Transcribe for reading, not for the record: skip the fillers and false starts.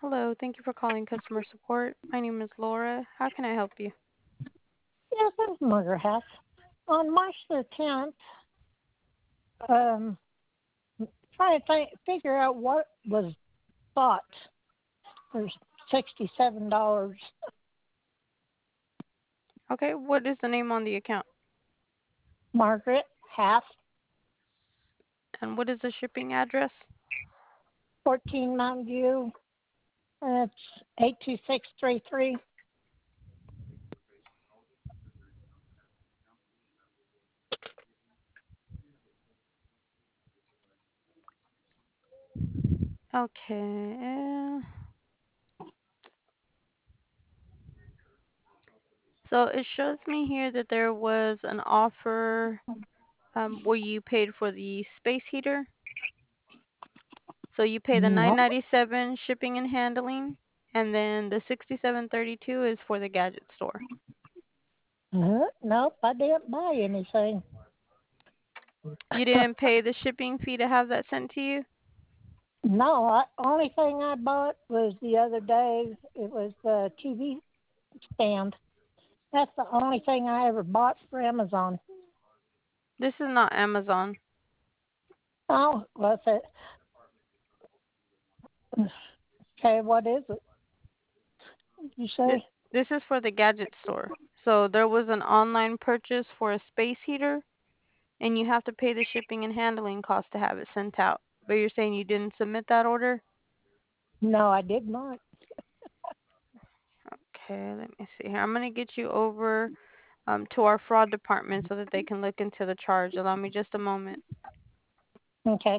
Hello, thank you for calling customer support. My name is Laura. How can I help you? Yes, it's Mother House. On March the 10th, um, trying to figure out what was bought for $67. Okay, what is the name on the account? Margaret Half, And what is the shipping address? 14 Mountain View. It's 82633. Okay. So it shows me here that there was an offer where you paid for the space heater. So you pay the No, 997 shipping and handling, and then the 6732 is for the gadget store. nope, I didn't buy anything. You didn't pay the shipping fee to have that sent to you? No, only thing I bought was the other day. It was the TV stand. That's the only thing I ever bought for Amazon. This is not Amazon. Oh, was it? Okay, what is it? You Th- say? This is for the gadget store. So there was an online purchase for a space heater, and you have to pay the shipping and handling cost to have it sent out. But you're saying you didn't submit that order? No, I did not. Okay, let me see here. I'm gonna get you over to our fraud department so that they can look into the charge. Allow me just a moment. Okay.